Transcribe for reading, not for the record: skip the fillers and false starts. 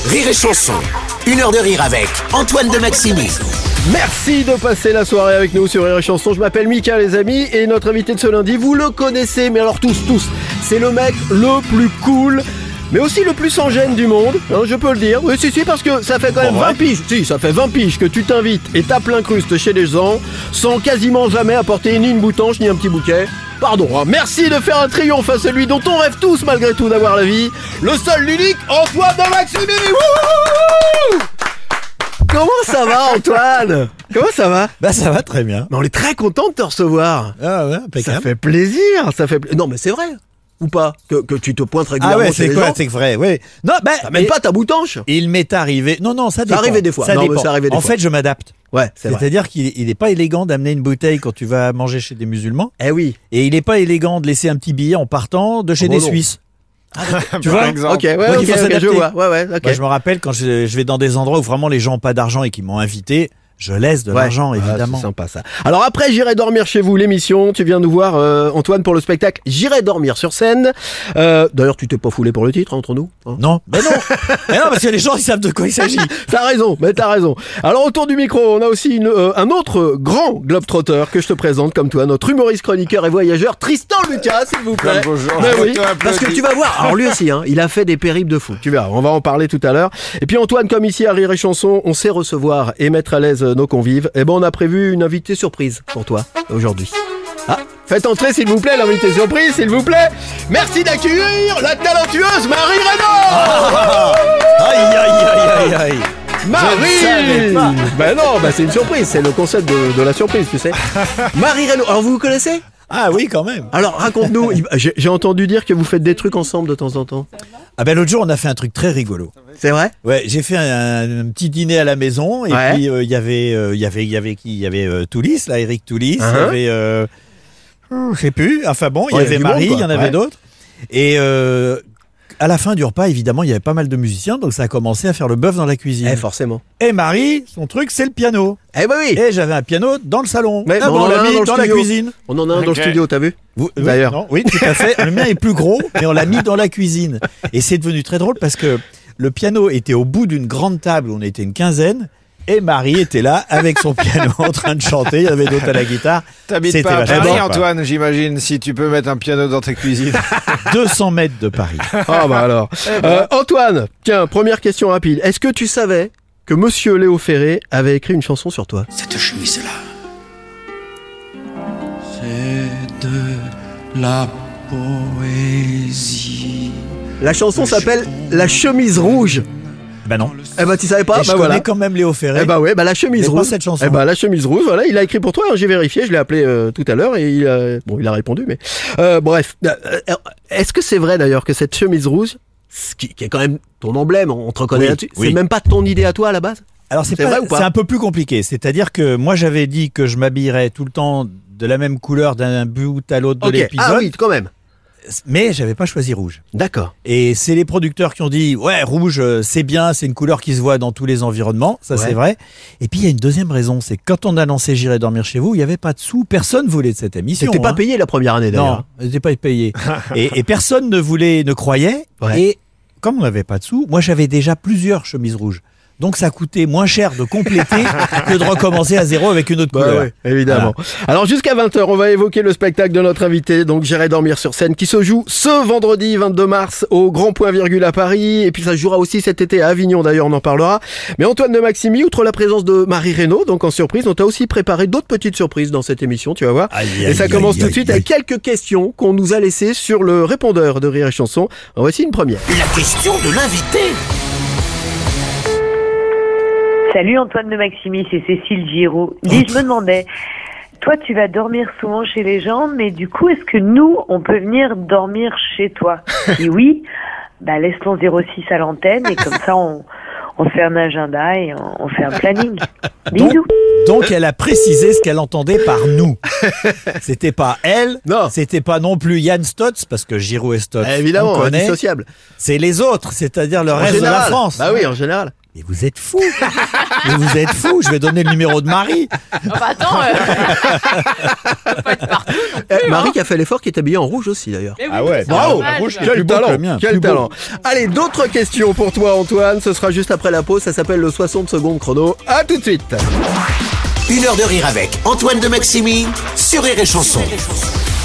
Rire et Chanson, 1 heure de rire avec Antoine de Maximi. Merci de passer la soirée avec nous sur Rire et Chanson. Je m'appelle Mika, les amis, et notre invité de ce lundi, vous le connaissez, mais alors tous, c'est le mec le plus cool, mais aussi le plus sans gêne du monde, hein, je peux le dire. Oui, si, parce que ça fait quand même 20 piges. Si, ça fait 20 piges que tu t'invites et tapes l'incruste chez les gens sans quasiment jamais apporter ni une boutanche ni un petit bouquet. Pardon, hein. Merci de faire un triomphe à celui dont on rêve tous malgré tout d'avoir la vie. Le seul, l'unique, Antoine de Maximi. Wouhou! Comment ça va, Antoine? Comment ça va? Bah ça va très bien. Mais on est très content de te recevoir. Ah ouais, impeccable. Ça fait plaisir, Non mais c'est vrai. Ou pas que tu te pointes régulièrement chez les gens. C'est vrai, oui. Non, bah même pas ta boutanche. Il m'est arrivé. Non, ça dépend. Ça arrivait des fois. Ça non, dépend. mais ça arrivait des en fois. fait, je m'adapte. Ouais, c'est vrai. C'est-à-dire qu'il n'est pas élégant d'amener une bouteille quand tu vas manger chez des musulmans. Eh oui. Et il n'est pas élégant de laisser un petit billet en partant de chez des Suisses. Tu vois? Ok, ouais, il faut s'adapter. je vois. Ouais, ok. Moi, je me rappelle quand je vais dans des endroits où vraiment les gens n'ont pas d'argent et qui m'ont invité. Je laisse de l'argent, évidemment. C'est sympa ça. Alors après J'irai dormir chez vous, l'émission, tu viens nous voir Antoine pour le spectacle J'irai dormir sur scène. D'ailleurs tu t'es pas foulé pour le titre entre nous hein? Non, mais non. Mais non, parce que les gens ils savent de quoi il s'agit. T'as raison. Alors autour du micro, on a aussi un autre grand globetrotter que je te présente comme toi, notre humoriste, chroniqueur et voyageur Tristan Lucas, s'il vous plaît. Bonjour. Mais oui, parce que tu vas voir, alors lui aussi, hein, il a fait des périples de fou. Tu verras, on va en parler tout à l'heure. Et puis Antoine, comme ici à Rire et Chanson, on sait recevoir et mettre à l'aise nos convives. Et ben on a prévu une invitée surprise pour toi aujourd'hui. Ah, faites entrer s'il vous plaît l'invité surprise, s'il vous plaît. Merci d'accueillir la talentueuse Marie Reynaud. Aïe. Marie! Ben non, c'est une surprise, c'est le concept de la surprise, tu sais. Marie Reynaud, alors vous vous connaissez? Ah oui, quand même. Alors raconte-nous, j'ai entendu dire que vous faites des trucs ensemble de temps en temps. Ah ben l'autre jour on a fait un truc très rigolo. C'est vrai? Ouais, j'ai fait un petit dîner à la maison et puis il y avait qui? Il y avait Toulis, là, Eric Toulis, il y avait je sais plus, enfin bon, il y avait Marie, il y en avait d'autres. Et à la fin du repas, évidemment, il y avait pas mal de musiciens, donc ça a commencé à faire le bœuf dans la cuisine. Forcément. Et Marie, son truc, c'est le piano. Ben oui. Et j'avais un piano dans le salon. Mais on l'a mis dans la cuisine. On en a un dans le studio, t'as vu? D'ailleurs. Oui, tout à fait. Le mien est plus gros, mais on l'a mis dans la cuisine. Et c'est devenu très drôle parce que le piano était au bout d'une grande table où on était une quinzaine. Et Marie était là avec son piano en train de chanter. Il y avait d'autres à la guitare. T'habites pas à Paris, Antoine, j'imagine, si tu peux mettre un piano dans ta cuisine. 200 mètres de Paris. Ah bah alors. Antoine, tiens, première question rapide. Est-ce que tu savais que Monsieur Léo Ferré avait écrit une chanson sur toi? Cette chemise-là, C'est de la poésie. La chanson s'appelle La chemise rouge. Ben non. Eh ben tu savais pas? Et je connais quand même Léo Ferré. Eh ben ouais, la chemise mais rouge. pas cette chanson. Eh ben la chemise rouge, voilà, il a écrit pour toi, hein, j'ai vérifié, je l'ai appelé tout à l'heure et il a répondu, mais bref. Est-ce que c'est vrai d'ailleurs que cette chemise rouge, qui est quand même ton emblème, on te reconnaît là-dessus, c'est même pas ton idée à toi à la base? Alors c'est vrai ou pas? C'est un peu plus compliqué. C'est-à-dire que moi j'avais dit que je m'habillerais tout le temps de la même couleur d'un bout à l'autre de l'épisode. Ah oui, quand même. Mais j'avais pas choisi rouge. D'accord. Et c'est les producteurs qui ont dit ouais, rouge c'est bien, c'est une couleur qui se voit dans tous les environnements, ça c'est vrai. Et puis il y a une deuxième raison, c'est que quand on a lancé J'irai dormir chez vous, il y avait pas de sous, personne voulait de cette émission. T'étais pas payé la première année d'ailleurs. Non, j'étais pas payé. et personne ne croyait. Ouais. Et comme on n'avait pas de sous, moi j'avais déjà plusieurs chemises rouges. Donc ça coûtait moins cher de compléter que de recommencer à zéro avec une autre couleur. Ouais, évidemment. Voilà. Alors jusqu'à 20h, on va évoquer le spectacle de notre invité, donc J'irai dormir sur scène, qui se joue ce vendredi 22 mars au Grand Point Virgule à Paris, et puis ça se jouera aussi cet été à Avignon, d'ailleurs on en parlera. Mais Antoine de Maximi, outre la présence de Marie Reynaud, donc en surprise, on t'a aussi préparé d'autres petites surprises dans cette émission, tu vas voir. Et ça commence tout de suite avec quelques questions qu'on nous a laissées sur le répondeur de Rire et Chanson. En voici une première. la question de l'invité. Salut Antoine de Maximi, c'est Cécile Giraud. Dis, je me demandais, toi tu vas dormir souvent chez les gens, mais du coup est-ce que nous on peut venir dormir chez toi? Si oui, laisse ton 06 à l'antenne et comme ça on fait un agenda et on fait un planning. Bisous. Donc elle a précisé ce qu'elle entendait par nous. C'était pas elle, non. C'était pas non plus Yann Stotz, parce que Giraud et Stotz, évidemment, on connaît. indissociable. C'est les autres, c'est-à-dire le reste général. de la France. Bah oui, en général. Mais vous êtes fous. Mais vous êtes fous, je vais donner le numéro de Marie. Attends, ça peut pas être partout non plus, Marie qui a fait l'effort, qui est habillée en rouge aussi d'ailleurs. Mais oui, Ah ouais, c'est bravo, dommage. rouge, Quel plus beau que talent, le mien, quel plus beau. talent. Allez, d'autres questions pour toi Antoine, ce sera juste après la pause, ça s'appelle le 60 secondes chrono. À tout de suite. 1 heure de rire avec Antoine de Maximi sur Rire et Chanson.